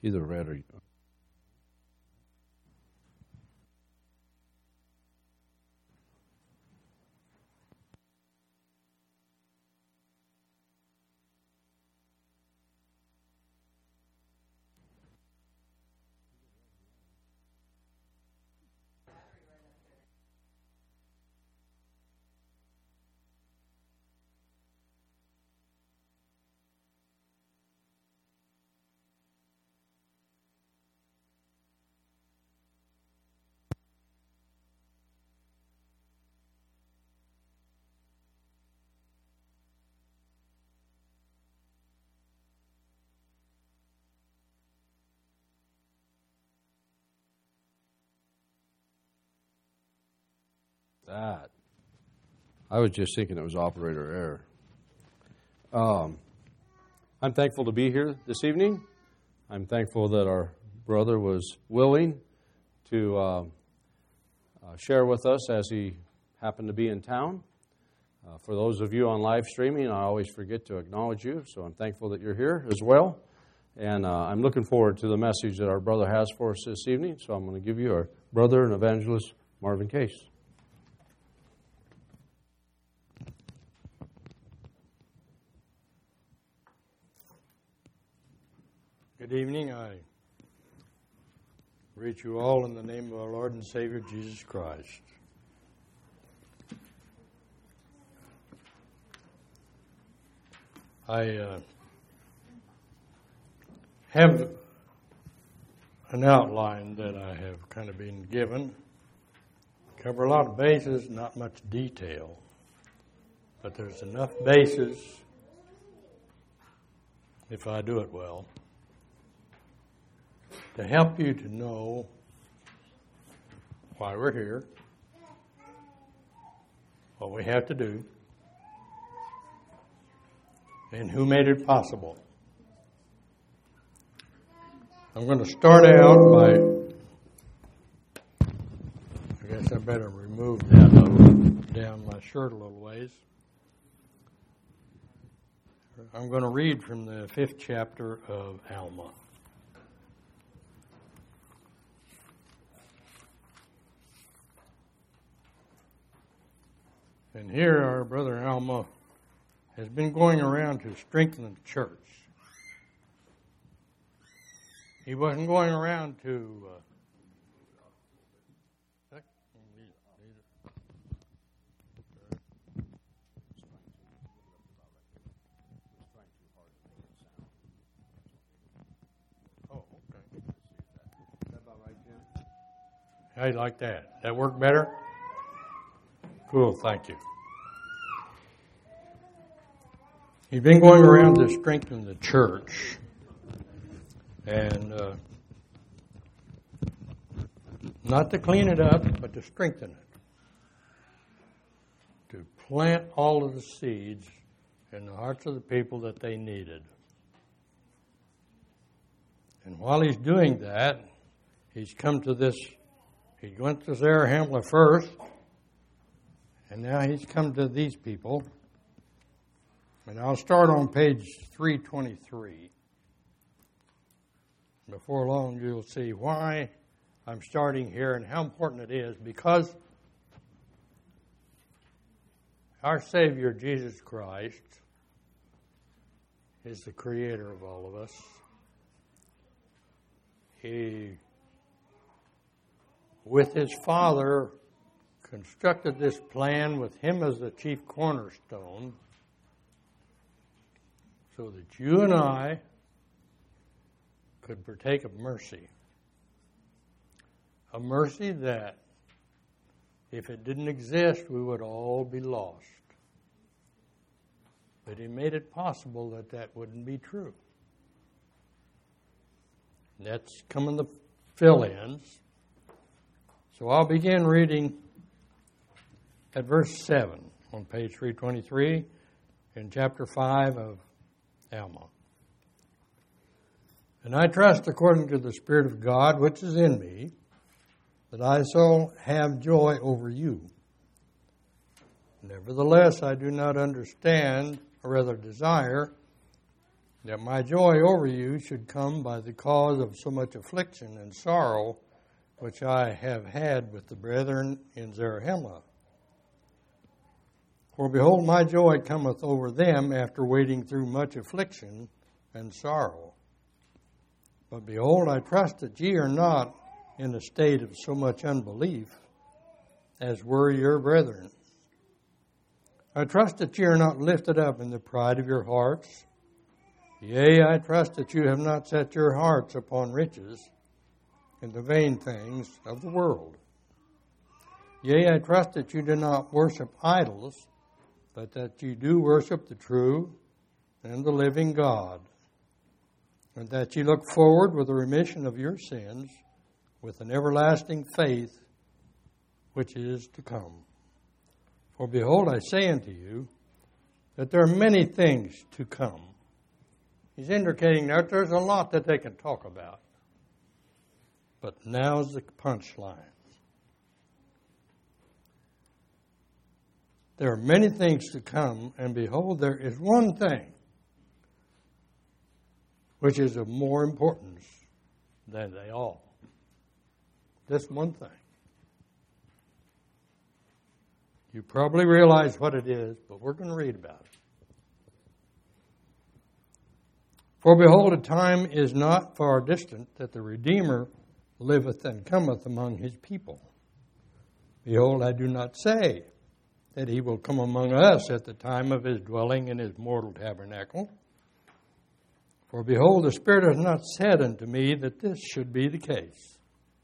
Either red or... That. I was just thinking it was operator error. I'm thankful to be here this evening. I'm thankful that our brother was willing to share with us as he happened to be in town. For those of you on live streaming, I always forget to acknowledge you, so I'm thankful that you're here as well. And I'm looking forward to the message that our brother has for us this evening. So I'm going to give you our brother and evangelist, Marvin Case. Good evening. I greet you all in the name of our Lord and Savior, Jesus Christ. I have an outline that I have kind of been given. Cover a lot of bases, not much detail, but there's enough bases if I do it well, to help you to know why we're here, what we have to do, and who made it possible. I'm going to start out by, I guess I better remove that down my shirt a little ways. I'm going to read from the 5th chapter of Alma. And here our brother Alma has been going around to strengthen the church. He wasn't going around to... Oh, okay. Is that about right, Jim? How you like that? That work better? Cool, thank you. He's been going around to strengthen the church, and not to clean it up, but to strengthen it, to plant all of the seeds in the hearts of the people that they needed. And while he's doing that, he's come to this, he went to Zarahemla first, and now he's come to these people. And I'll start on page 323. Before long, you'll see why I'm starting here and how important it is, because our Savior, Jesus Christ, is the creator of all of us. He, with his Father, constructed this plan with him as the chief cornerstone, so that you and I could partake of mercy. A mercy that, if it didn't exist, we would all be lost. But he made it possible that that wouldn't be true. And that's coming the fill-ins. So I'll begin reading at verse 7 on page 323 in chapter 5 of Alma. And I trust, according to the Spirit of God which is in me, that I shall have joy over you. Nevertheless, I do not understand, or rather desire, that my joy over you should come by the cause of so much affliction and sorrow which I have had with the brethren in Zarahemla. For behold, my joy cometh over them after wading through much affliction and sorrow. But behold, I trust that ye are not in a state of so much unbelief as were your brethren. I trust that ye are not lifted up in the pride of your hearts. Yea, I trust that you have not set your hearts upon riches and the vain things of the world. Yea, I trust that you do not worship idols, but that you do worship the true and the living God, and that you look forward with the remission of your sins with an everlasting faith which is to come. For behold, I say unto you that there are many things to come. He's indicating that there's a lot that they can talk about. But now's the punchline. There are many things to come, and behold, there is one thing which is of more importance than they all. This one thing. You probably realize what it is, but we're going to read about it. For behold, a time is not far distant that the Redeemer liveth and cometh among his people. Behold, I do not say that he will come among us at the time of his dwelling in his mortal tabernacle. For behold, the Spirit hath not said unto me that this should be the case.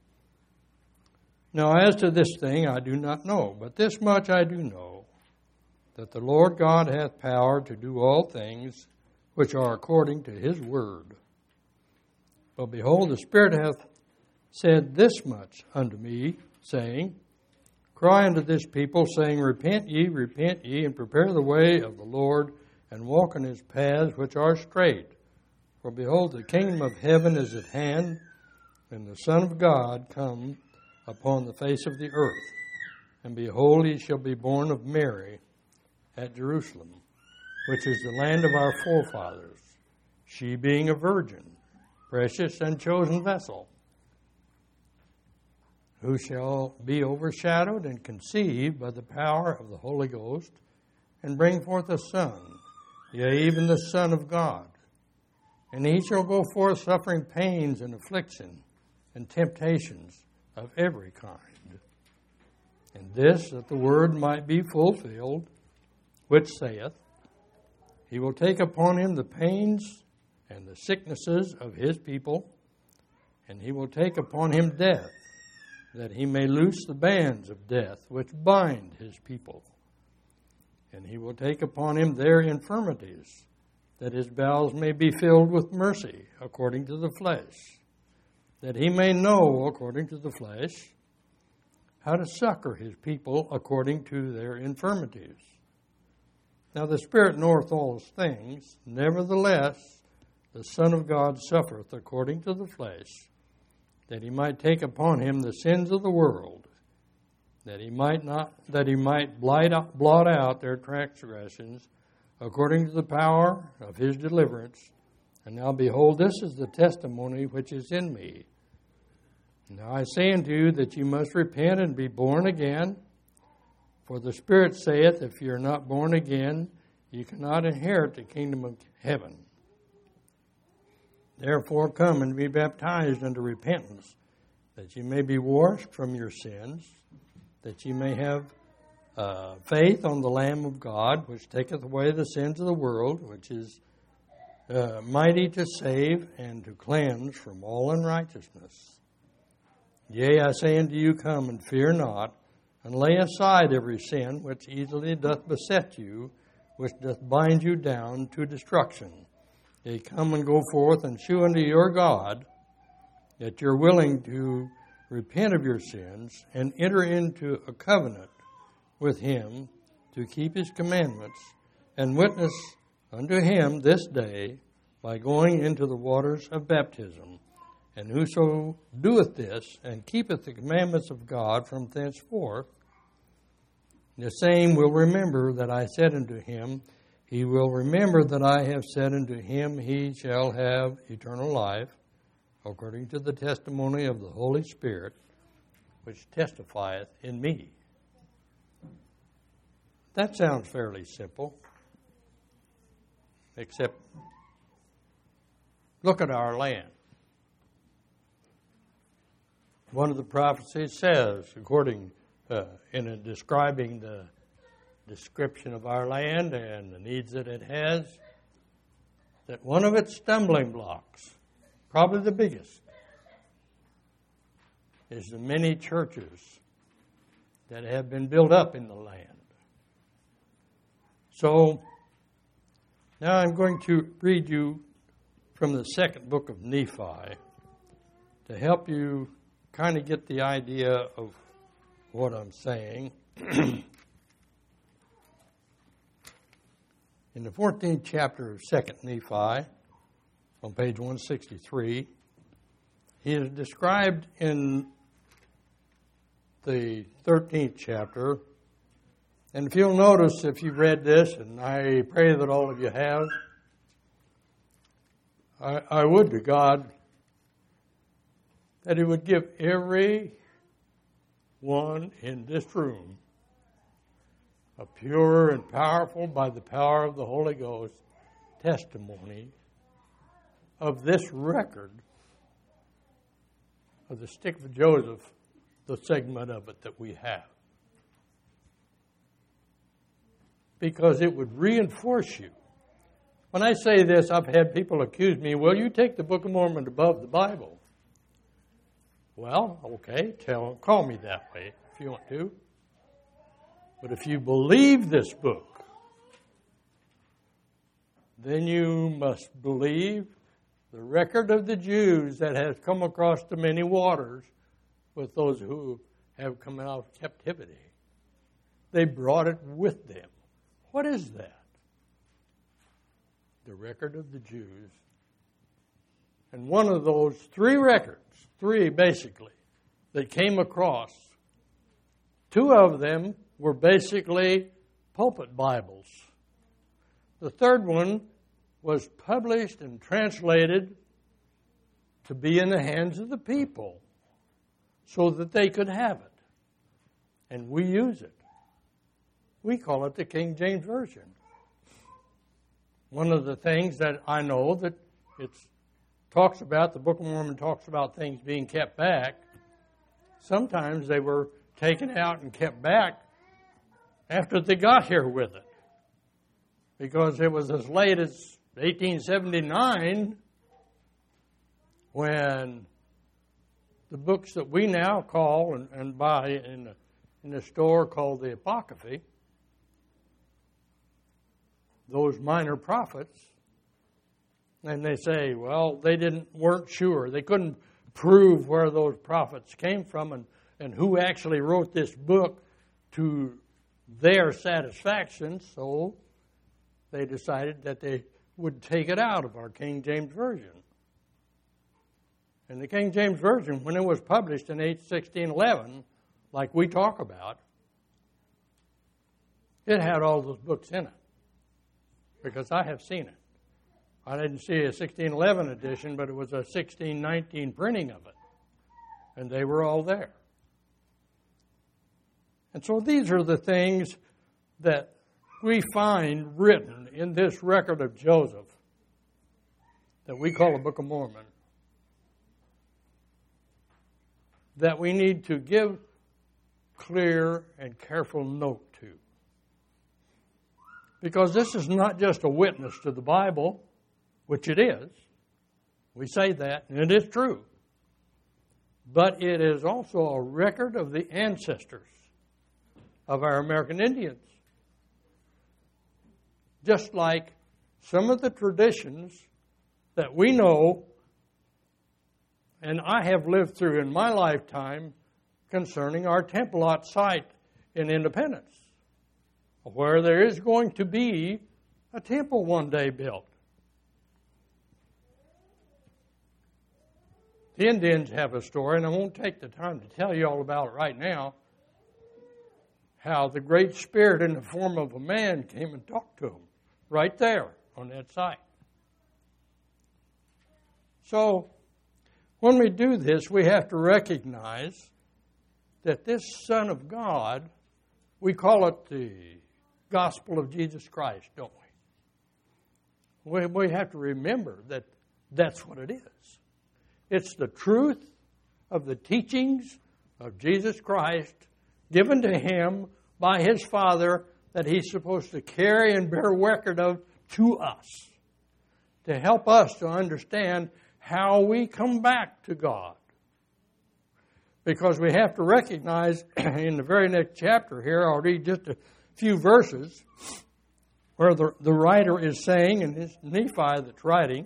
Now as to this thing I do not know, but this much I do know, that the Lord God hath power to do all things which are according to his word. But behold, the Spirit hath said this much unto me, saying, Cry unto this people, saying, repent ye, and prepare the way of the Lord, and walk in his paths which are straight. For behold, the kingdom of heaven is at hand, and the Son of God come upon the face of the earth. And behold, he shall be born of Mary at Jerusalem, which is the land of our forefathers, she being a virgin, precious and chosen vessel, who shall be overshadowed and conceived by the power of the Holy Ghost, and bring forth a son, yea, even the Son of God. And he shall go forth suffering pains and affliction and temptations of every kind. And this, that the word might be fulfilled, which saith, He will take upon him the pains and the sicknesses of his people, and he will take upon him death, that he may loose the bands of death which bind his people. And he will take upon him their infirmities, that his bowels may be filled with mercy according to the flesh, that he may know according to the flesh how to succor his people according to their infirmities. Now the Spirit knoweth all things, nevertheless the Son of God suffereth according to the flesh, that he might take upon him the sins of the world, that he might blot out their transgressions according to the power of his deliverance. And now behold, this is the testimony which is in me. Now I say unto you that you must repent and be born again. For the Spirit saith, if you are not born again, you cannot inherit the kingdom of heaven. Therefore come and be baptized unto repentance, that you may be washed from your sins, that you may have faith on the Lamb of God, which taketh away the sins of the world, which is mighty to save and to cleanse from all unrighteousness. Yea, I say unto you, come and fear not, and lay aside every sin which easily doth beset you, which doth bind you down to destruction. Yea, come and go forth and shew unto your God that you're willing to repent of your sins and enter into a covenant with him to keep his commandments, and witness unto him this day by going into the waters of baptism. And whoso doeth this and keepeth the commandments of God from thenceforth, the same will remember that I said unto him, he will remember that I have said unto him, he shall have eternal life, according to the testimony of the Holy Spirit, which testifieth in me. That sounds fairly simple, except look at our land. One of the prophecies says, according in describing the description of our land and the needs that it has, that one of its stumbling blocks, probably the biggest, is the many churches that have been built up in the land. So, now I'm going to read you from the second book of Nephi to help you kind of get the idea of what I'm saying. In the 14th chapter of 2nd Nephi, on page 163, he is described in the 13th chapter. And if you'll notice, if you've read this, and I pray that all of you have, I would to God that He would give every one in this room a pure and powerful, by the power of the Holy Ghost, testimony of this record of the stick of Joseph, the segment of it that we have. Because it would reinforce you. When I say this, I've had people accuse me, well, you take the Book of Mormon above the Bible. Well, okay, call me that way if you want to. But if you believe this book, then you must believe the record of the Jews that has come across the many waters with those who have come out of captivity. They brought it with them. What is that? The record of the Jews. And one of those three records, three basically, that came across, two of them were basically pulpit Bibles. The third one was published and translated to be in the hands of the people so that they could have it. And we use it. We call it the King James Version. One of the things that I know that it talks about, the Book of Mormon talks about things being kept back. Sometimes they were taken out and kept back after they got here with it. Because it was as late as 1879 when the books that we now call and buy in a store called the Apocryphy, those minor prophets, and they say, well, they weren't sure. They couldn't prove where those prophets came from and who actually wrote this book to their satisfaction, so they decided that they would take it out of our King James Version. And the King James Version, when it was published in 1611, like we talk about, it had all those books in it. Because I have seen it. I didn't see a 1611 edition, but it was a 1619 printing of it. And they were all there. And so these are the things that we find written in this record of Joseph that we call the Book of Mormon, that we need to give clear and careful note to. Because this is not just a witness to the Bible, which it is. We say that, and it is true. But it is also a record of the ancestors of our American Indians. Just like some of the traditions that we know and I have lived through in my lifetime concerning our Temple Lot site in Independence, where there is going to be a temple one day built. The Indians have a story, and I won't take the time to tell you all about it right now, how the Great Spirit in the form of a man came and talked to them right there on that site. So, when we do this, we have to recognize that this Son of God, we call it the gospel of Jesus Christ, don't we? We have to remember that that's what it is. It's the truth of the teachings of Jesus Christ given to him by his Father that he's supposed to carry and bear record of to us, to help us to understand how we come back to God. Because we have to recognize in the very next chapter here, I'll read just a few verses, where the writer is saying, and it's Nephi that's writing.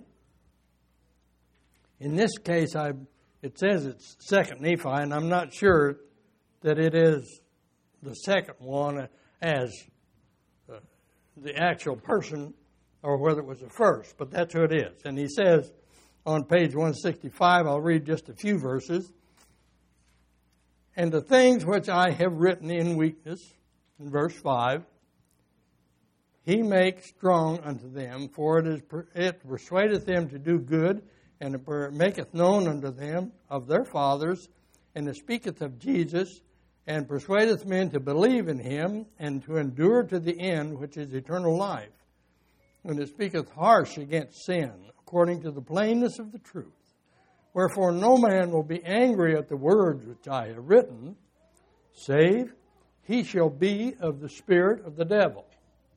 In this case, it says it's 2nd Nephi, and I'm not sure that it is the second one as the actual person, or whether it was the first, but that's who it is. And he says on page 165, I'll read just a few verses. And the things which I have written in weakness, in verse 5, he makes strong unto them, for it persuadeth them to do good, and it maketh known unto them of their fathers, and it speaketh of Jesus, and persuadeth men to believe in him, and to endure to the end, which is eternal life. And it speaketh harsh against sin, according to the plainness of the truth. Wherefore no man will be angry at the words which I have written, save he shall be of the spirit of the devil.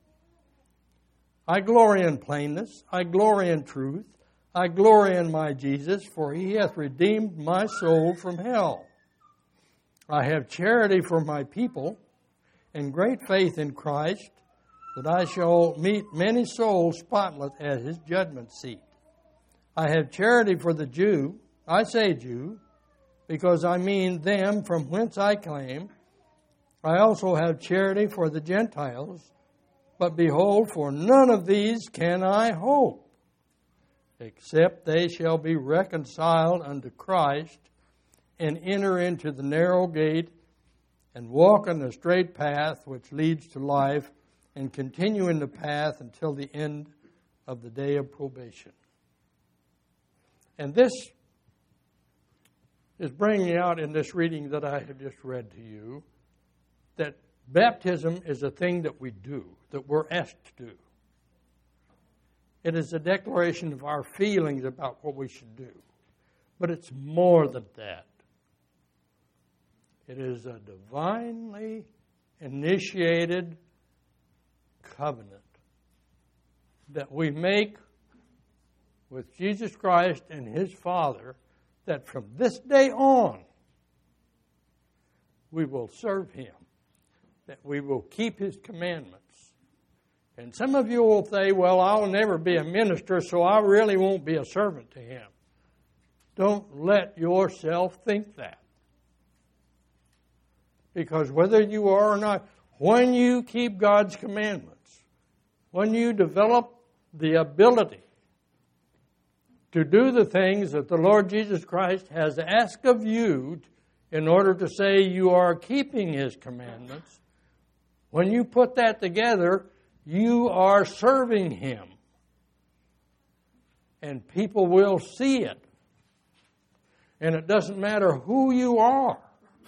I glory in plainness, I glory in truth, I glory in my Jesus, for he hath redeemed my soul from hell. I have charity for my people, and great faith in Christ, that I shall meet many souls spotless at his judgment seat. I have charity for the Jew, I say Jew, because I mean them from whence I claim. I also have charity for the Gentiles, but behold, for none of these can I hope, except they shall be reconciled unto Christ, and enter into the narrow gate, and walk on the straight path which leads to life, and continue in the path until the end of the day of probation. And this is bringing out in this reading that I have just read to you, that baptism is a thing that we do, that we're asked to do. It is a declaration of our feelings about what we should do. But it's more than that. It is a divinely initiated covenant that we make with Jesus Christ and his Father, that from this day on we will serve him, that we will keep his commandments. And some of you will say, well, I'll never be a minister, so I really won't be a servant to him. Don't let yourself think that. Because whether you are or not, when you keep God's commandments, when you develop the ability to do the things that the Lord Jesus Christ has asked of you in order to say you are keeping his commandments, when you put that together, you are serving him. And people will see it. And it doesn't matter who you are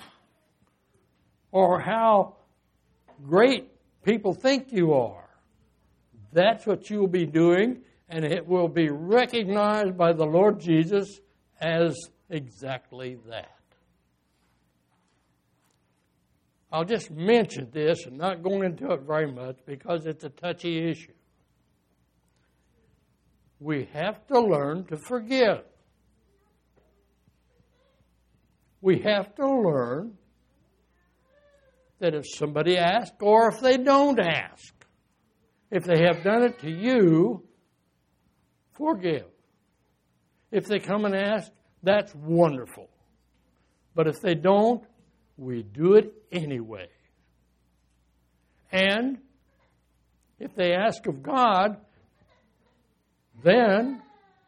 or how great people think you are. That's what you'll be doing, and it will be recognized by the Lord Jesus as exactly that. I'll just mention this and not go into it very much because it's a touchy issue. We have to learn to forgive. We have to learn that if somebody asks or if they don't ask, if they have done it to you, forgive. If they come and ask, that's wonderful. But if they don't, we do it anyway. And if they ask of God, then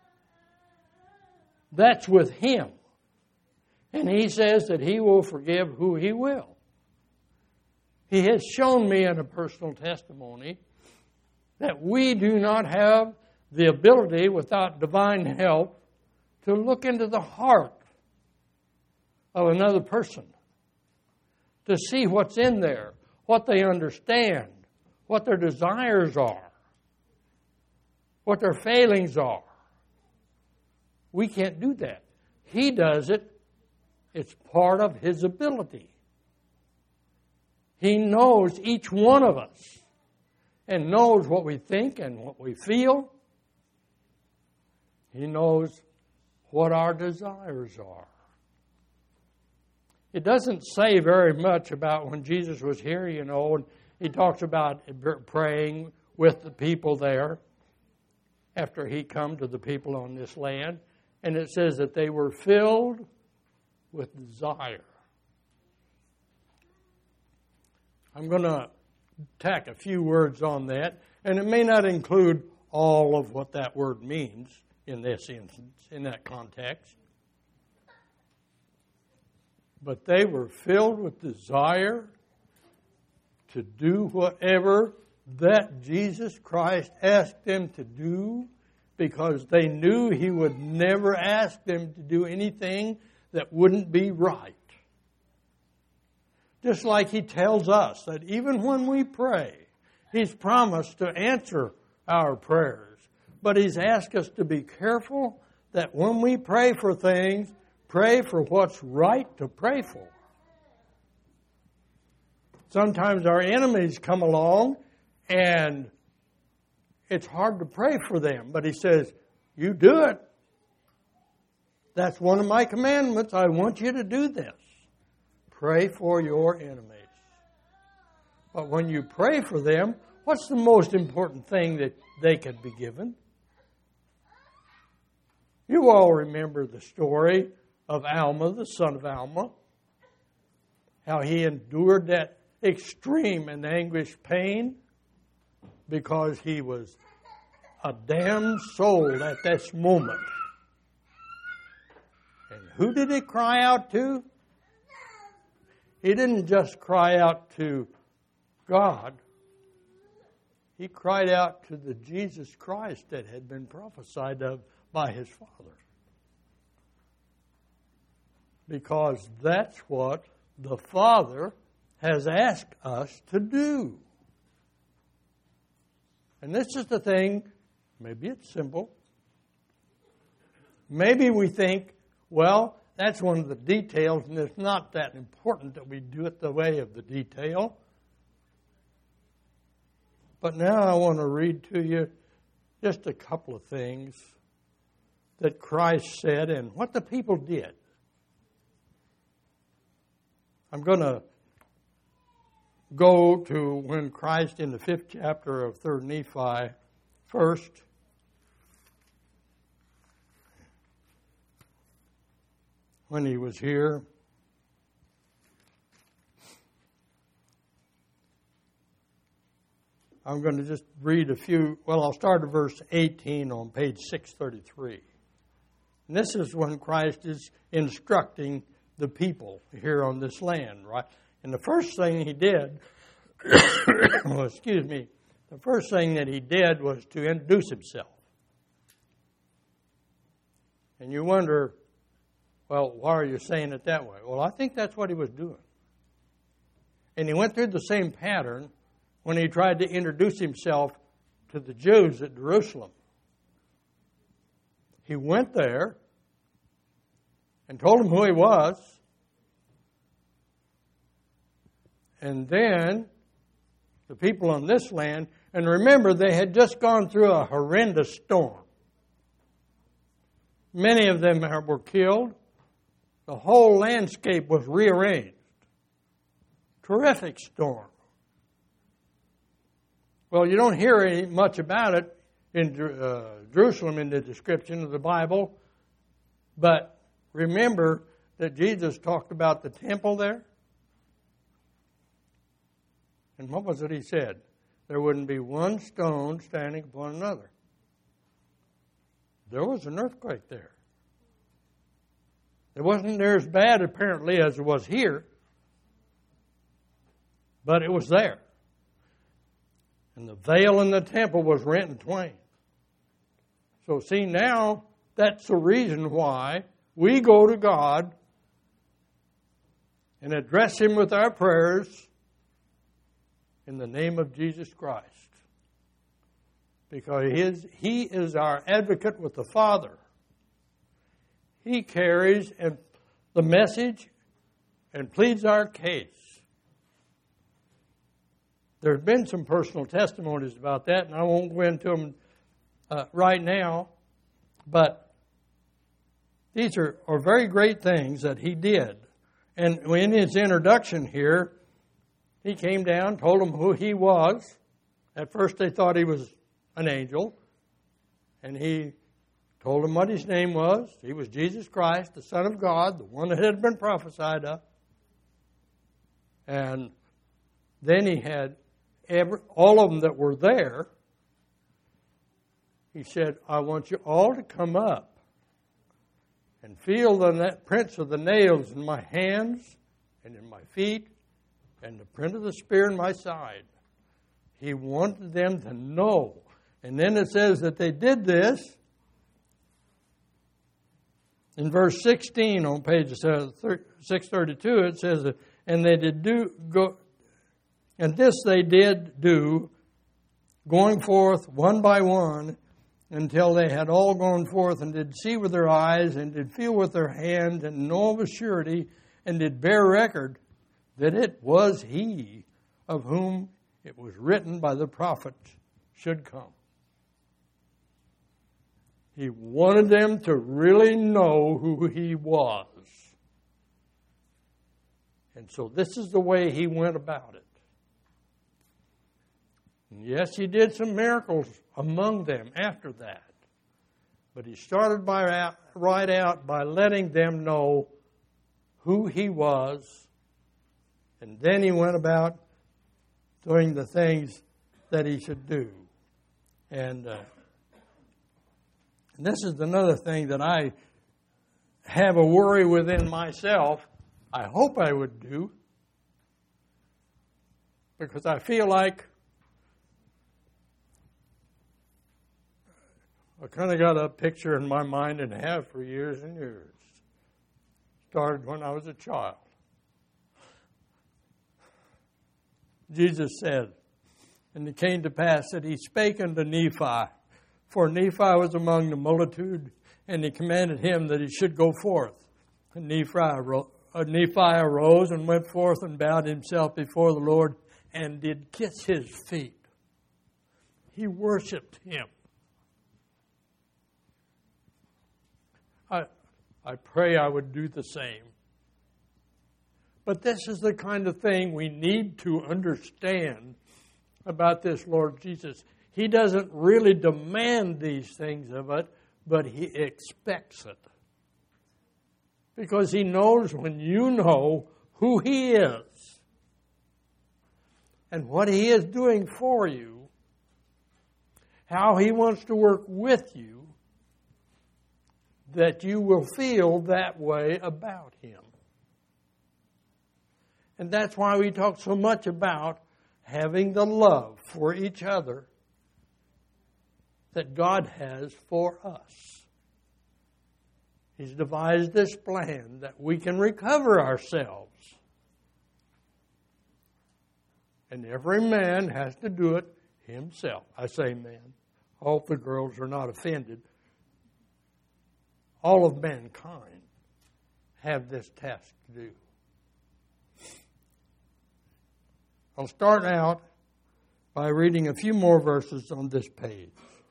that's with him. And he says that he will forgive who he will. He has shown me in a personal testimony that we do not have the ability, without divine help, to look into the heart of another person, to see what's in there, what they understand, what their desires are, what their failings are. We can't do that. He does it. It's part of His ability. He knows each one of us and knows what we think and what we feel. He knows what our desires are. It doesn't say very much about when Jesus was here, and He talks about praying with the people there after He come to the people on this land. And it says that they were filled with desire. I'm going to tack a few words on that, and it may not include all of what that word means in this instance, in that context. But they were filled with desire to do whatever that Jesus Christ asked them to do, because they knew He would never ask them to do anything that wouldn't be right. Just like He tells us that even when we pray, He's promised to answer our prayers. But He's asked us to be careful that when we pray for things, pray for what's right to pray for. Sometimes our enemies come along and it's hard to pray for them. But He says, you do it. That's one of my commandments. I want you to do this. Pray for your enemies. But when you pray for them, what's the most important thing that they could be given? You all remember the story of Alma, the son of Alma, how he endured that extreme and anguish pain because he was a damned soul at this moment. And who did he cry out to? He didn't just cry out to God. He cried out to the Jesus Christ that had been prophesied of by his Father. Because that's what the Father has asked us to do. And this is the thing, maybe it's simple. Maybe we think, well, that's one of the details, and it's not that important that we do it the way of the detail. But now I want to read to you just a couple of things that Christ said and what the people did. I'm going to go to when Christ, in the 5th chapter of 3rd Nephi, first, when he was here. I'm going to just read a few. Well, I'll start at verse 18 on page 633. And this is when Christ is instructing the people here on this land, right? And the first thing he did, the first thing that he did was to introduce himself. And you wonder, well, why are you saying it that way? Well, I think that's what he was doing. And he went through the same pattern when he tried to introduce himself to the Jews at Jerusalem. He went there and told them who he was. And then the people on this land, and remember, they had just gone through a horrendous storm. Many of them were killed. The whole landscape was rearranged. Terrific storm. Well, you don't hear much about it in Jerusalem in the description of the Bible, but remember that Jesus talked about the temple there. And what was it he said? There wouldn't be one stone standing upon another. There was an earthquake there. It wasn't near as bad, apparently, as it was here, but it was there. And the veil in the temple was rent in twain. So see, now that's the reason why we go to God and address Him with our prayers in the name of Jesus Christ. Because He is our advocate with the Father. He carries the message and pleads our case. There's been some personal testimonies about that, and I won't go into them right now. But these are very great things that he did. And in his introduction here, he came down, told them who he was. At first they thought he was an angel. And he told them what his name was. He was Jesus Christ, the Son of God, the one that had been prophesied of. And then he had all of them that were there. He said, I want you all to come up and feel the prints of the nails in my hands and in my feet and the print of the spear in my side. He wanted them to know. And then it says that they did this. In verse 16 on page 632, it says, and they did go. And this they did do, going forth one by one, until they had all gone forth, and did see with their eyes, and did feel with their hands, and know of a surety, and did bear record that it was He of whom it was written by the prophet should come. He wanted them to really know who He was. And so this is the way He went about it. Yes, He did some miracles among them after that. But He started right out by letting them know who He was. And then He went about doing the things that He should do. And this is another thing that I have a worry within myself. I hope I would do. Because I feel like I kind of got a picture in my mind and have for years and years. Started when I was a child. Jesus said, and it came to pass that He spake unto Nephi, for Nephi was among the multitude, and He commanded him that he should go forth. And Nephi arose and went forth and bowed himself before the Lord and did kiss His feet. He worshiped Him. I pray I would do the same. But this is the kind of thing we need to understand about this Lord Jesus. He doesn't really demand these things of it, but He expects it. Because He knows when you know who He is and what He is doing for you, how He wants to work with you, that you will feel that way about Him. And that's why we talk so much about having the love for each other that God has for us. He's devised this plan that we can recover ourselves. And every man has to do it himself. I say man. I hope the girls are not offended. All of mankind have this task to do. I'll start out by reading a few more verses on this page.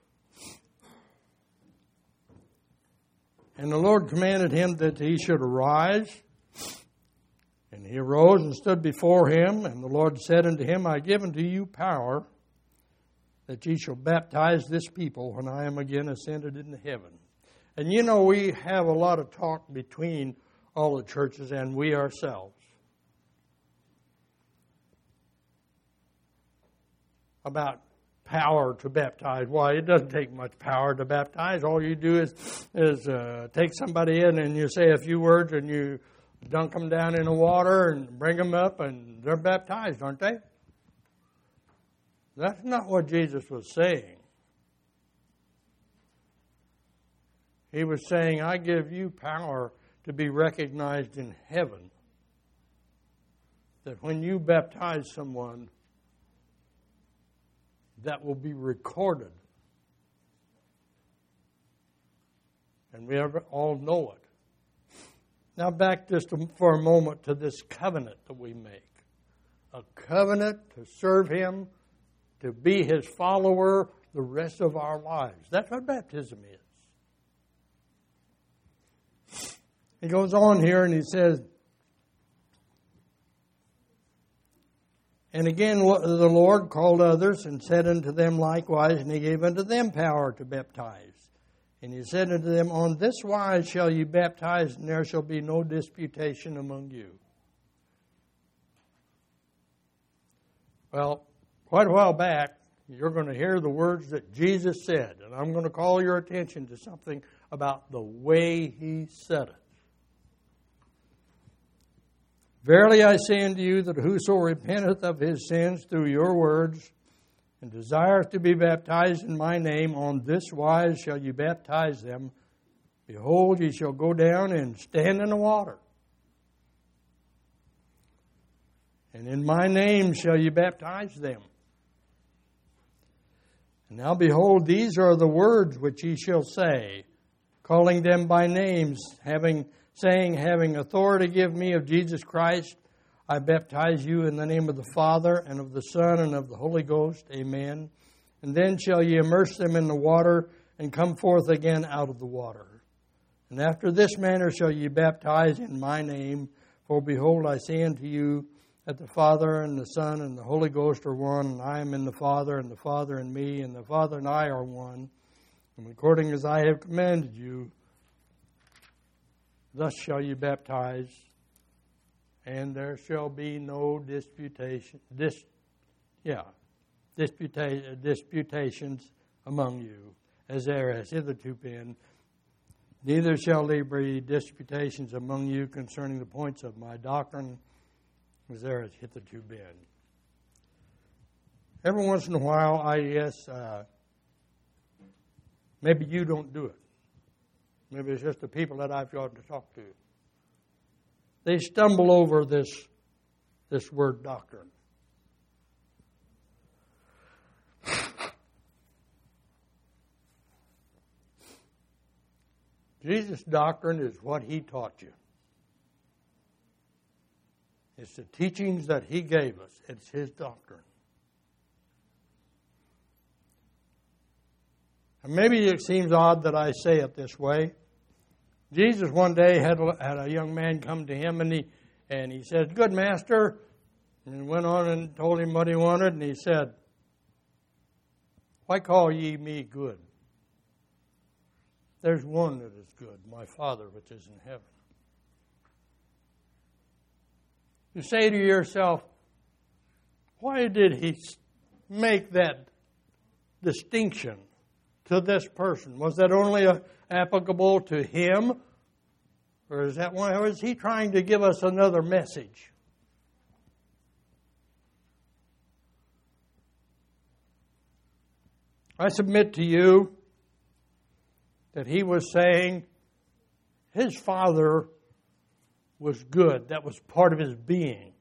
And the Lord commanded him that he should arise. And he arose and stood before him. And the Lord said unto him, I give unto you power that ye shall baptize this people when I am again ascended into heaven. And you know, we have a lot of talk between all the churches and we ourselves about power to baptize. Why, it doesn't take much power to baptize. All you do is take somebody in and you say a few words and you dunk them down in the water and bring them up and they're baptized, aren't they? That's not what Jesus was saying. He was saying, I give you power to be recognized in heaven. That when you baptize someone, that will be recorded. And we all know it. Now back just for a moment to this covenant that we make. A covenant to serve Him, to be His follower the rest of our lives. That's what baptism is. He goes on here and he says, and again the Lord called others and said unto them likewise, and He gave unto them power to baptize. And He said unto them, on this wise shall ye baptize, and there shall be no disputation among you. Well, quite a while back, you're going to hear the words that Jesus said, and I'm going to call your attention to something about the way He said it. Verily I say unto you that whoso repenteth of his sins through your words, and desireth to be baptized in my name, on this wise shall you baptize them. Behold, ye shall go down and stand in the water. And in my name shall you baptize them. And now behold, these are the words which ye shall say, calling them by names, having authority give me of Jesus Christ, I baptize you in the name of the Father, and of the Son, and of the Holy Ghost. Amen. And then shall ye immerse them in the water, and come forth again out of the water. And after this manner shall ye baptize in my name. For behold, I say unto you, that the Father, and the Son, and the Holy Ghost are one, and I am in the Father, and the Father in me, and the Father and I are one. And according as I have commanded you, thus shall you baptize, and there shall be no disputations among you, as there has hitherto been. Neither shall there be disputations among you concerning the points of my doctrine, as there has hitherto been. Every once in a while, I guess, maybe you don't do it. Maybe it's just the people that I've got to talk to. They stumble over this word doctrine. Jesus' doctrine is what He taught you. It's the teachings that He gave us. It's His doctrine. And maybe it seems odd that I say it this way. Jesus one day had a young man come to Him, and he said, "Good master," and he went on and told him what he wanted, and he said, "Why call ye me good? There's one that is good, my Father which is in heaven." You say to yourself, why did He make that distinction to this person? Was that only applicable to him? Or is He trying to give us another message? I submit to you that He was saying His Father was good. That was part of His being.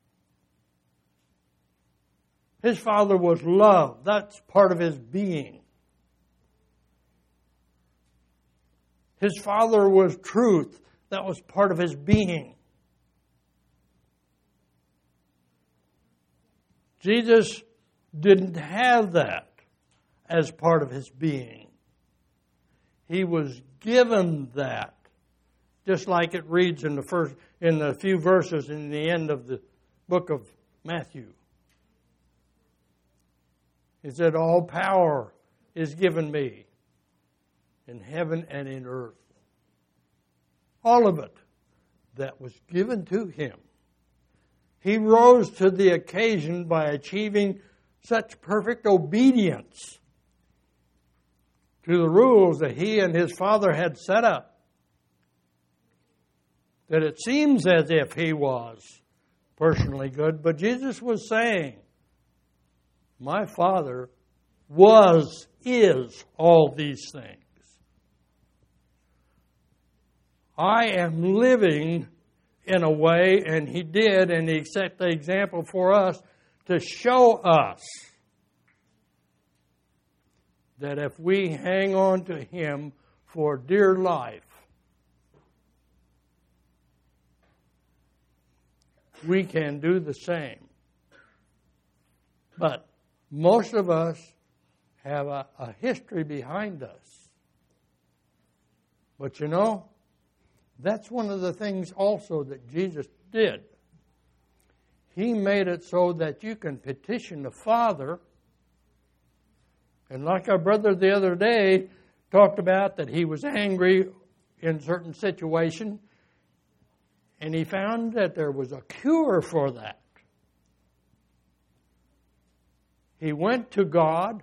His Father was love. That's part of His being. His Father was truth. That was part of His being. Jesus didn't have that as part of His being. He was given that. Just like it reads in the few verses in the end of the book of Matthew. He said, all power is given me in heaven and in earth. All of it that was given to Him. He rose to the occasion by achieving such perfect obedience to the rules that He and His Father had set up, that it seems as if He was personally good. But Jesus was saying, My Father is all these things. I am living in a way, and He did, and He set the example for us to show us that if we hang on to Him for dear life, we can do the same. But most of us have a history behind us. But you know, that's one of the things also that Jesus did. He made it so that you can petition the Father. And like our brother the other day talked about, that he was angry in certain situation, and he found that there was a cure for that. He went to God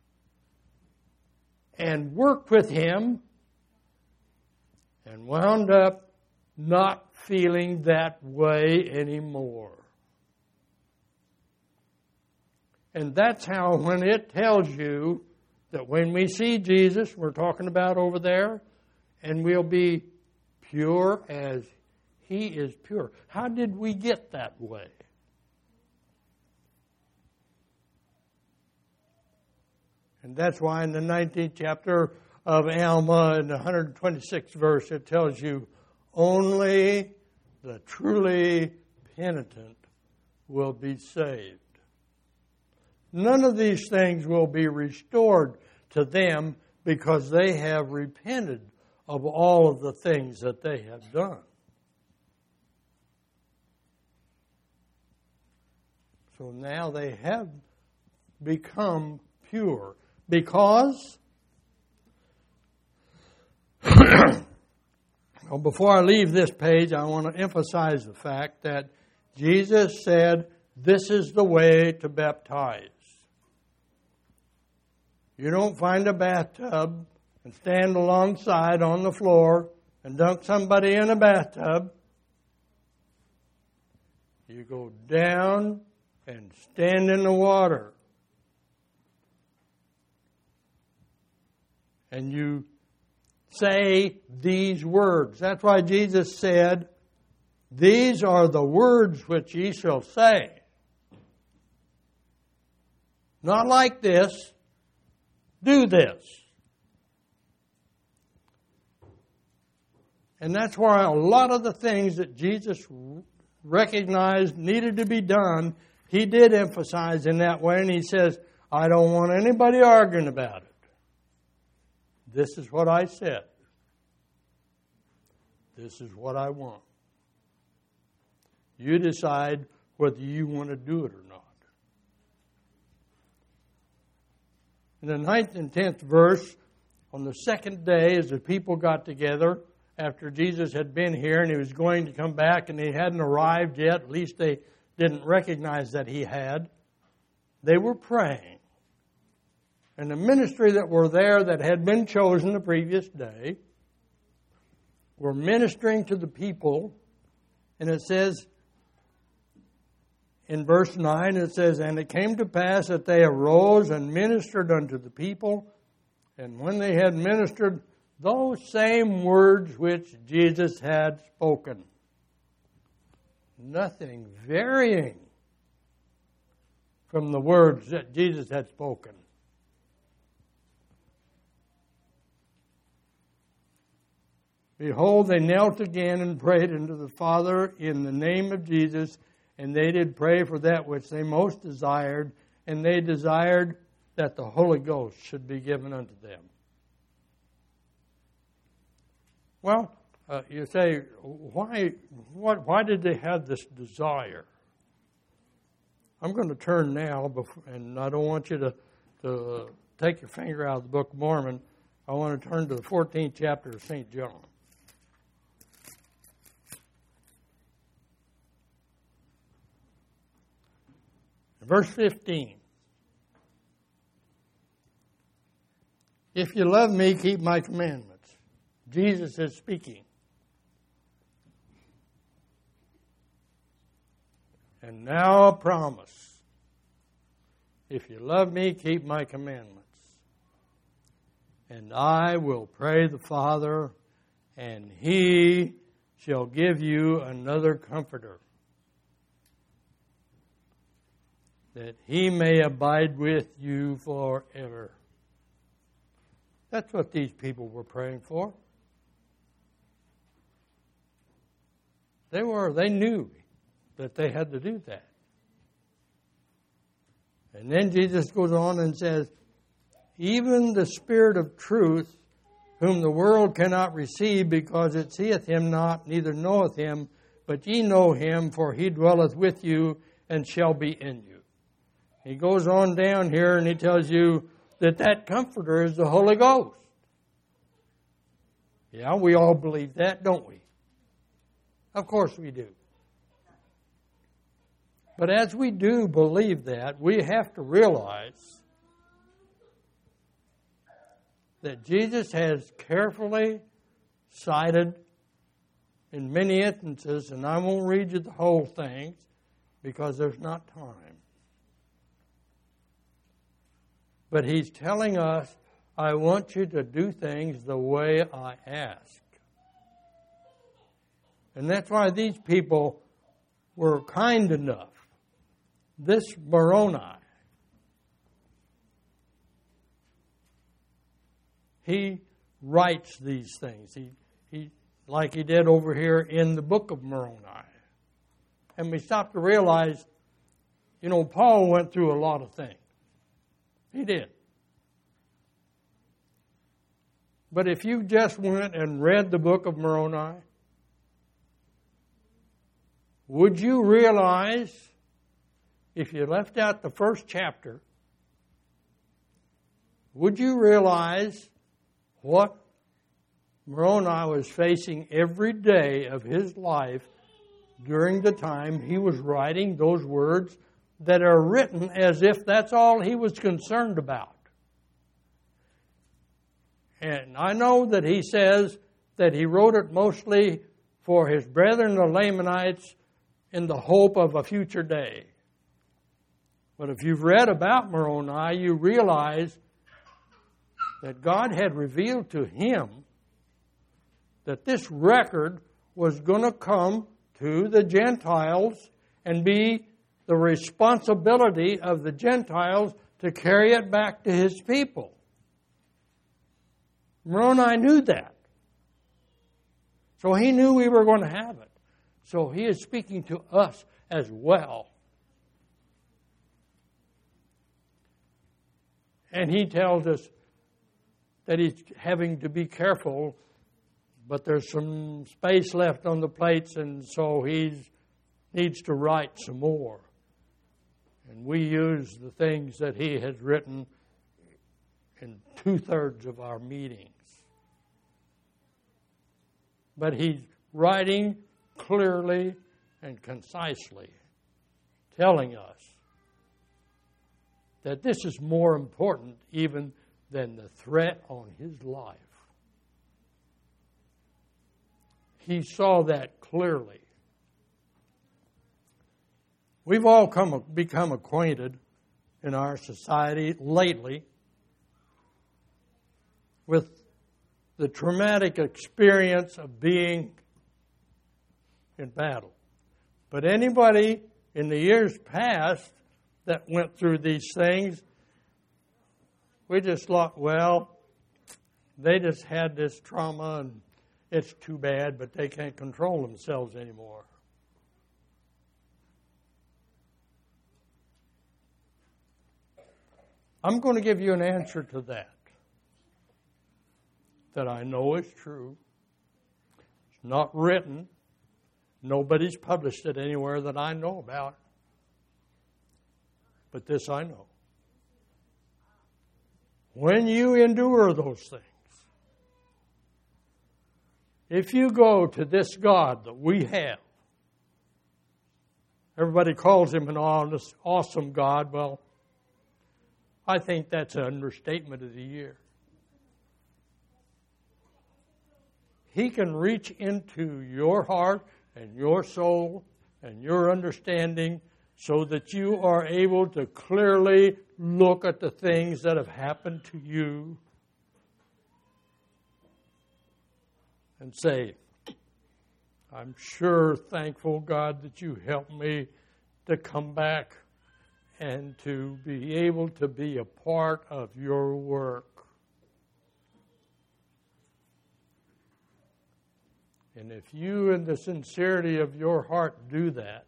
and worked with Him and wound up not feeling that way anymore. And that's how, when it tells you that when we see Jesus, we're talking about over there, and we'll be pure as He is pure. How did we get that way? And that's why in the 19th chapter of Alma, in the 126th verse, it tells you, only the truly penitent will be saved. None of these things will be restored to them because they have repented of all of the things that they have done. So now they have become pure because, well, before I leave this page, I want to emphasize the fact that Jesus said, this is the way to baptize. You don't find a bathtub and stand alongside on the floor and dunk somebody in a bathtub. You go down and stand in the water. And you say these words. That's why Jesus said, these are the words which ye shall say. Not like this. Do this. And that's why a lot of the things that Jesus recognized needed to be done, He did emphasize in that way. And He says, I don't want anybody arguing about it. This is what I said. This is what I want. You decide whether you want to do it or not. In the 9th and 10th verse, on the second day, as the people got together, after Jesus had been here and He was going to come back and He hadn't arrived yet, at least they didn't recognize that He had, they were praying. And the ministry that were there that had been chosen the previous day were ministering to the people. And it says, in verse 9, it says, and it came to pass that they arose and ministered unto the people. And when they had ministered, those same words which Jesus had spoken. Nothing varying from the words that Jesus had spoken. Behold, they knelt again and prayed unto the Father in the name of Jesus, and they did pray for that which they most desired, and they desired that the Holy Ghost should be given unto them. Well, you say, why did they have this desire? I'm going to turn now, and I don't want you to take your finger out of the Book of Mormon. I want to turn to the 14th chapter of St. John. Verse 15. If you love me, keep my commandments. Jesus is speaking. And now a promise. If you love me, keep my commandments. And I will pray the Father, and he shall give you another comforter, that he may abide with you forever. That's what these people were praying for. They knew that they had to do that. And then Jesus goes on and says, even the Spirit of truth, whom the world cannot receive, because it seeth him not, neither knoweth him, but ye know him, for he dwelleth with you and shall be in you. He goes on down here and he tells you that Comforter is the Holy Ghost. Yeah, we all believe that, don't we? Of course we do. But as we do believe that, we have to realize that Jesus has carefully cited in many instances, and I won't read you the whole thing because there's not time. But he's telling us, I want you to do things the way I ask. And that's why these people were kind enough. This Moroni, he writes these things. He like he did over here in the book of Moroni. And we stop to realize, Paul went through a lot of things. He did. But if you just went and read the book of Moroni, would you realize, if you left out the first chapter, would you realize what Moroni was facing every day of his life during the time he was writing those words that are written as if that's all he was concerned about? And I know that he says that he wrote it mostly for his brethren, the Lamanites, in the hope of a future day. But if you've read about Moroni, you realize that God had revealed to him that this record was going to come to the Gentiles and be the responsibility of the Gentiles to carry it back to his people. Moroni knew that. So he knew we were going to have it. So he is speaking to us as well. And he tells us that he's having to be careful, but there's some space left on the plates, and so he needs to write some more. And we use the things that he has written in 2/3 of our meetings. But he's writing clearly and concisely, telling us that this is more important even than the threat on his life. He saw that clearly. We've all become acquainted in our society lately with the traumatic experience of being in battle. But anybody in the years past that went through these things, we just thought, well, they just had this trauma and it's too bad, but they can't control themselves anymore. I'm going to give you an answer to that I know is true. It's not written. Nobody's published it anywhere that I know about. But this I know. When you endure those things, if you go to this God that we have, everybody calls him an awesome God. Well, I think that's an understatement of the year. He can reach into your heart and your soul and your understanding so that you are able to clearly look at the things that have happened to you and say, I'm sure thankful, God, that you helped me to come back and to be able to be a part of your work. And if you, in the sincerity of your heart, do that,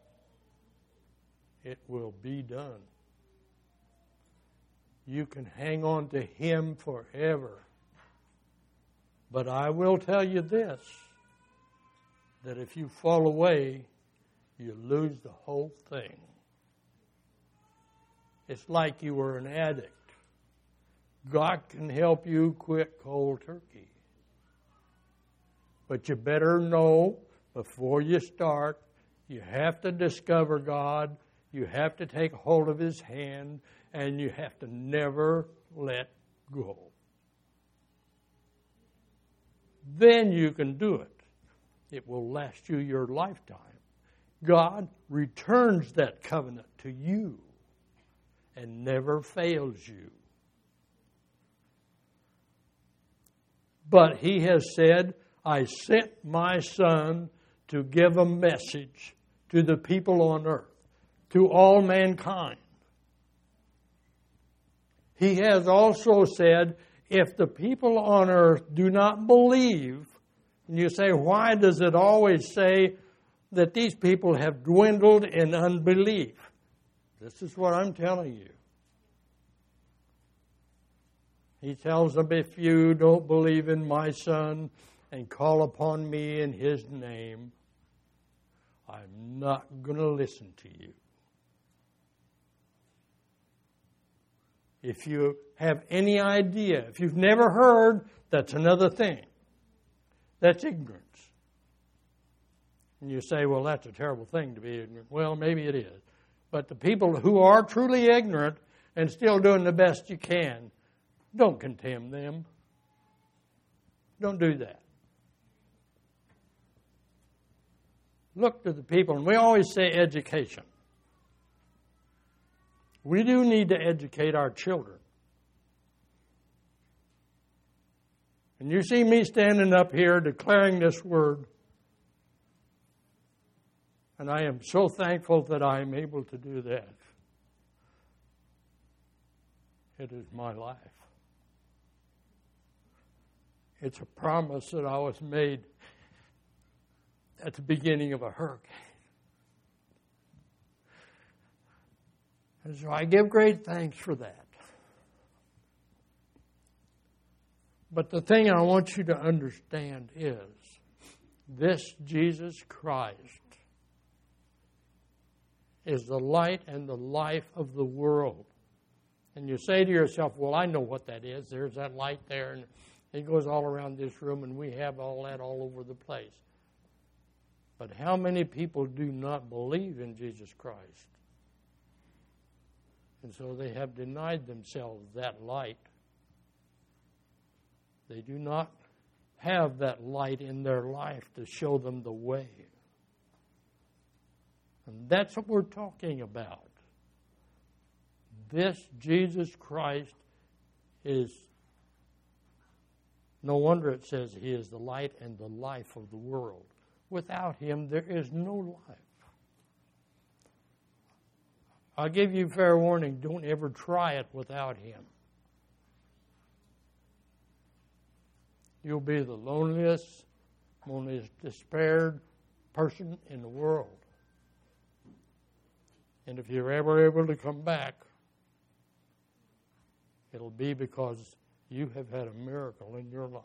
it will be done. You can hang on to Him forever. But I will tell you this, that if you fall away, you lose the whole thing. It's like you were an addict. God can help you quit cold turkey. But you better know before you start, you have to discover God, you have to take hold of His hand, and you have to never let go. Then you can do it. It will last you your lifetime. God returns that covenant to you and never fails you. But He has said, I sent my Son to give a message to the people on earth, to all mankind. He has also said, if the people on earth do not believe, and you say, why does it always say that these people have dwindled in unbelief? This is what I'm telling you. He tells them, if you don't believe in my Son and call upon me in His name, I'm not going to listen to you. If you have any idea, if you've never heard, that's another thing. That's ignorance. And you say, well, that's a terrible thing to be ignorant. Well, maybe it is. But the people who are truly ignorant and still doing the best you can, don't condemn them. Don't do that. Look to the people, and we always say education. We do need to educate our children. And you see me standing up here declaring this word, and I am so thankful that I am able to do that. It is my life. It's a promise that I was made at the beginning of a hurricane. And so I give great thanks for that. But the thing I want you to understand is this Jesus Christ is the light and the life of the world. And you say to yourself, well, I know what that is. There's that light there, and it goes all around this room, and we have all that all over the place. But how many people do not believe in Jesus Christ? And so they have denied themselves that light. They do not have that light in their life to show them the way. And that's what we're talking about. This Jesus Christ is, no wonder it says He is the light and the life of the world. Without Him, there is no life. I'll give you fair warning, don't ever try it without Him. You'll be the loneliest, most despaired person in the world. And if you're ever able to come back, it'll be because you have had a miracle in your life.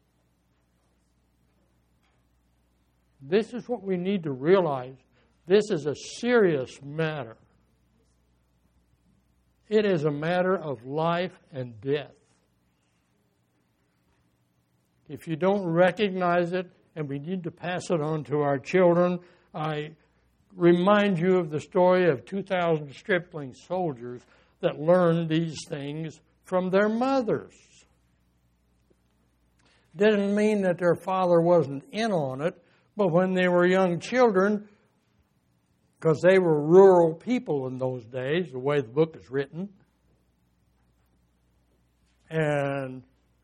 This is what we need to realize. This is a serious matter. It is a matter of life and death. If you don't recognize it, and we need to pass it on to our children, I remind you of the story of 2,000 stripling soldiers that learned these things from their mothers. Didn't mean that their father wasn't in on it, but when they were young children, because they were rural people in those days, the way the book is written. And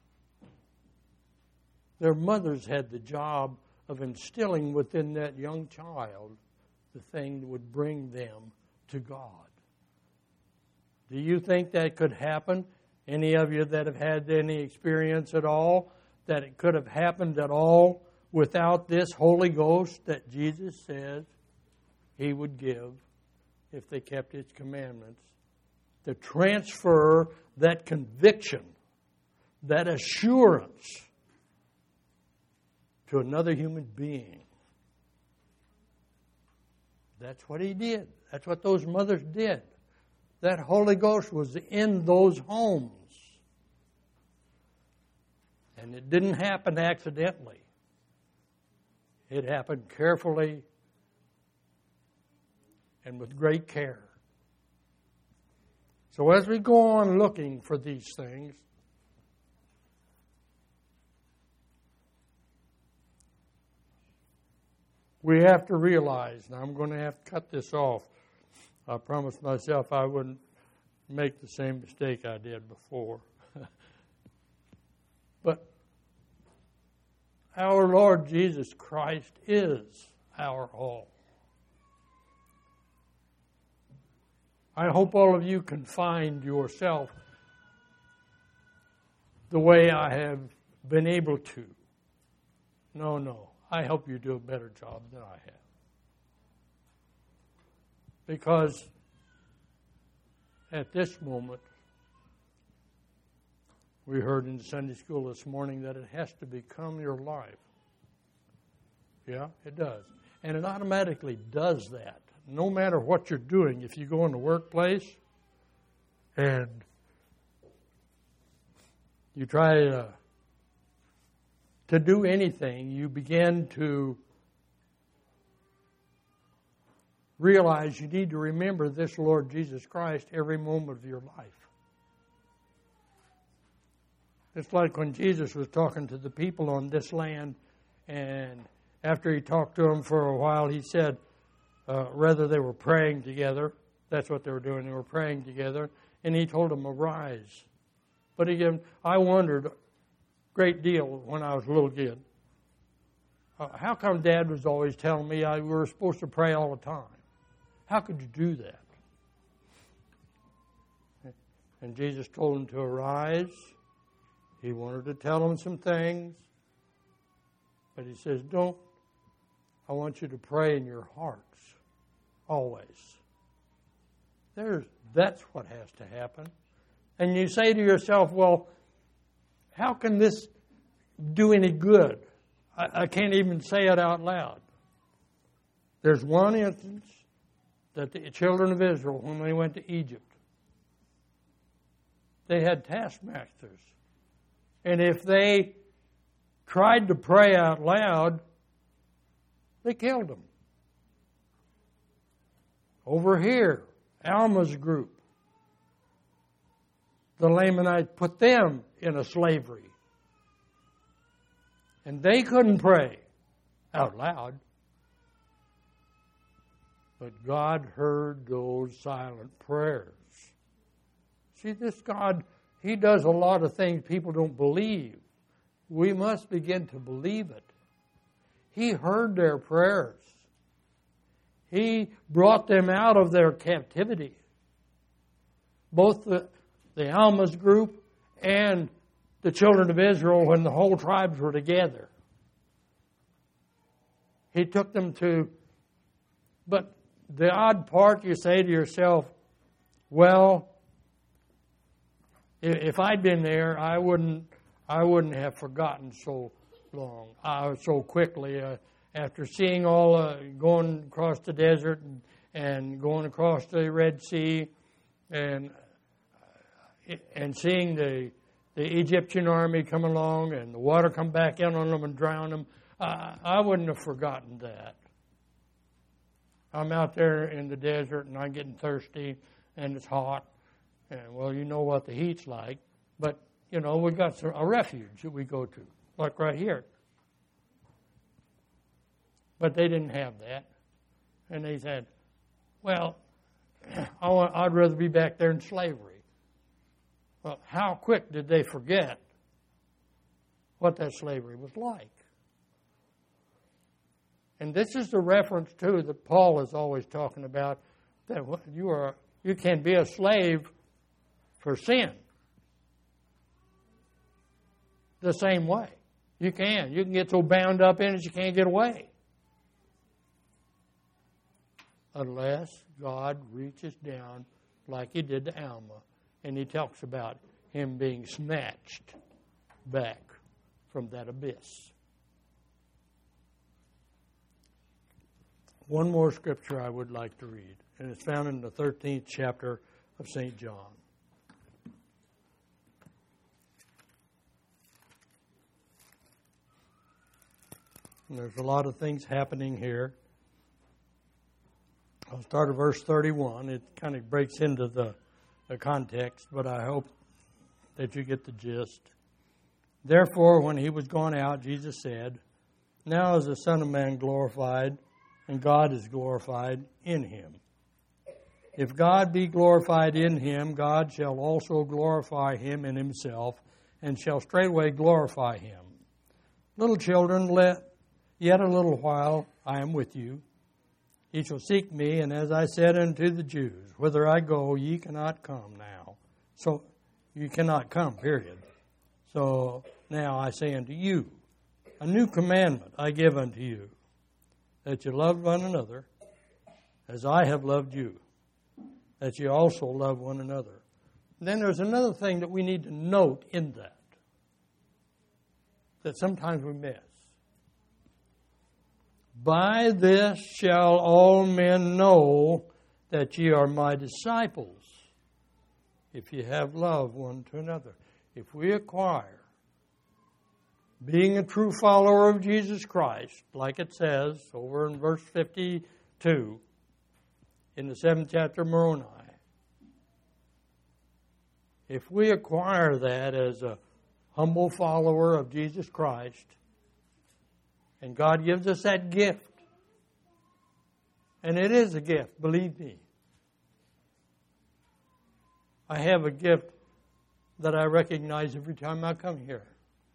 their mothers had the job of instilling within that young child the thing that would bring them to God. Do you think that could happen? Any of you that have had any experience at all, that it could have happened at all without this Holy Ghost that Jesus says He would give if they kept His commandments, to transfer that conviction, that assurance to another human being? That's what He did. That's what those mothers did. That Holy Ghost was in those homes. And it didn't happen accidentally. It happened carefully and with great care. So as we go on looking for these things, we have to realize, and I'm going to have to cut this off. I promised myself I wouldn't make the same mistake I did before. But our Lord Jesus Christ is our all. I hope all of you can find yourself the way I have been able to. No. I hope you do a better job than I have. Because at this moment, we heard in Sunday school this morning that it has to become your life. Yeah, it does. And it automatically does that. No matter what you're doing, if you go in the workplace and you try to do anything, you begin to realize you need to remember this Lord Jesus Christ every moment of your life. It's like when Jesus was talking to the people on this land, and after He talked to them for a while, He said, rather they were praying together. That's what they were doing. They were praying together. And He told them, arise. But again, I wondered a great deal when I was a little kid. How come Dad was always telling me we were supposed to pray all the time? How could you do that? And Jesus told them to arise. He wanted to tell them some things. But He says, I want you to pray in your hearts. Always. That's what has to happen. And you say to yourself, well, how can this do any good? I can't even say it out loud. There's one instance that the children of Israel, when they went to Egypt, they had taskmasters. And if they tried to pray out loud, they killed them. Over here, Alma's group, the Lamanites put them in a slavery. And they couldn't pray out loud. But God heard those silent prayers. See, this God, He does a lot of things people don't believe. We must begin to believe it. He heard their prayers. He brought them out of their captivity. Both the Alma's group and the children of Israel, when the whole tribes were together. He took them to, but the odd part, you say to yourself, well, if I'd been there, I wouldn't have forgotten so long, so quickly. After seeing all, going across the desert and going across the Red Sea and seeing the Egyptian army come along and the water come back in on them and drown them, I wouldn't have forgotten that. I'm out there in the desert and I'm getting thirsty and it's hot. And, well, you know what the heat's like. But, you know, we've got a refuge that we go to, like right here. But they didn't have that. And they said, well, I'd rather be back there in slavery. Well, how quick did they forget what that slavery was like? And this is the reference, too, that Paul is always talking about, that you can be a slave for sin. The same way. You can. You can get so bound up in it you can't get away. Unless God reaches down like he did to Alma, and he talks about him being snatched back from that abyss. One more scripture I would like to read, and it's found in the 13th chapter of St. John. And there's a lot of things happening here. I'll start at verse 31. It kind of breaks into the context, but I hope that you get the gist. Therefore, when he was gone out, Jesus said, "Now is the Son of Man glorified, and God is glorified in him. If God be glorified in him, God shall also glorify him in himself, and shall straightway glorify him. Little children, yet a little while I am with you. Ye shall seek me, and as I said unto the Jews, whither I go, ye cannot come now." So, you cannot come, period. So, now I say unto you, a new commandment I give unto you, that you love one another as I have loved you, that you also love one another. And then there's another thing that we need to note in that sometimes we miss. By this shall all men know that ye are my disciples, if ye have love one to another. If we acquire being a true follower of Jesus Christ, like it says over in verse 52 in the 7th chapter of Moroni, if we acquire that as a humble follower of Jesus Christ, and God gives us that gift, and it is a gift, believe me. I have a gift that I recognize every time I come here.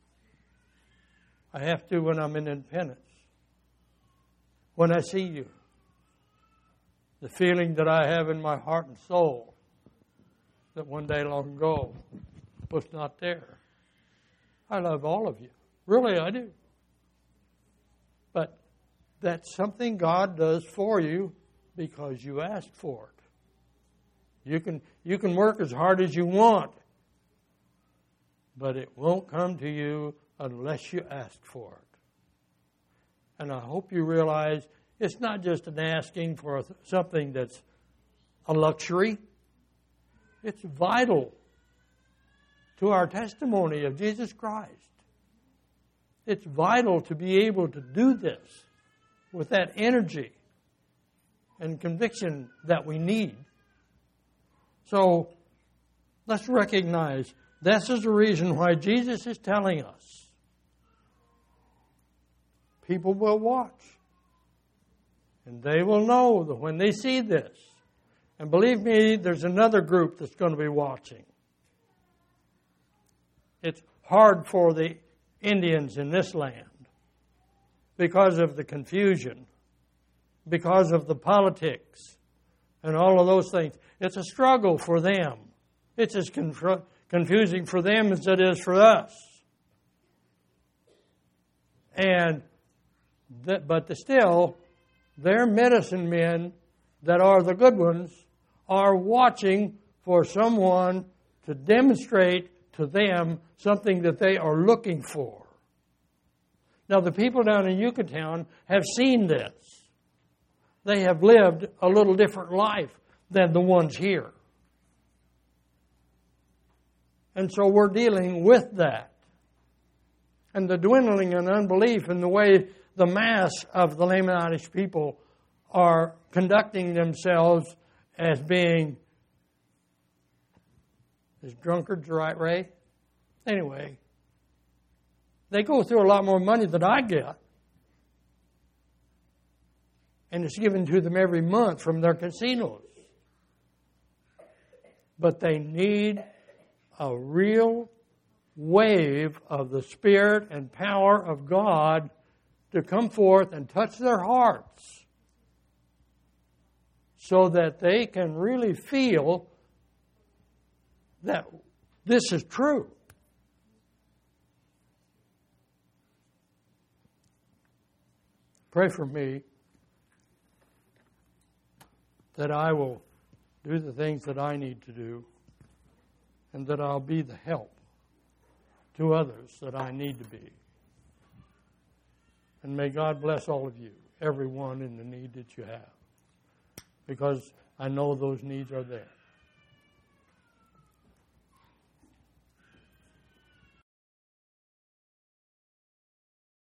I have to when I'm in Independence. When I see you. The feeling that I have in my heart and soul that one day long ago was not there. I love all of you. Really, I do. But that's something God does for you because you asked for it. You can work as hard as you want, but it won't come to you unless you ask for it. And I hope you realize it's not just an asking for something that's a luxury. It's vital to our testimony of Jesus Christ. It's vital to be able to do this with that energy and conviction that we need. So let's recognize this is the reason why Jesus is telling us. People will watch. And they will know that when they see this. And believe me, there's another group that's going to be watching. It's hard for the Indians in this land because of the confusion, because of the politics, and all of those things. It's a struggle for them. It's as confusing for them as it is for us. But still, their medicine men that are the good ones are watching for someone to demonstrate to them something that they are looking for. Now, the people down in Yucatan have seen this. They have lived a little different life than the ones here. And so we're dealing with that. And the dwindling and unbelief in the way the mass of the Lamanish people are conducting themselves as being, is drunkards right, Ray? Anyway, they go through a lot more money than I get. And it's given to them every month from their casinos. But they need a real wave of the Spirit and power of God to come forth and touch their hearts so that they can really feel that this is true. Pray for me that I will do the things that I need to do and that I'll be the help to others that I need to be. And may God bless all of you, everyone in the need that you have, because I know those needs are there.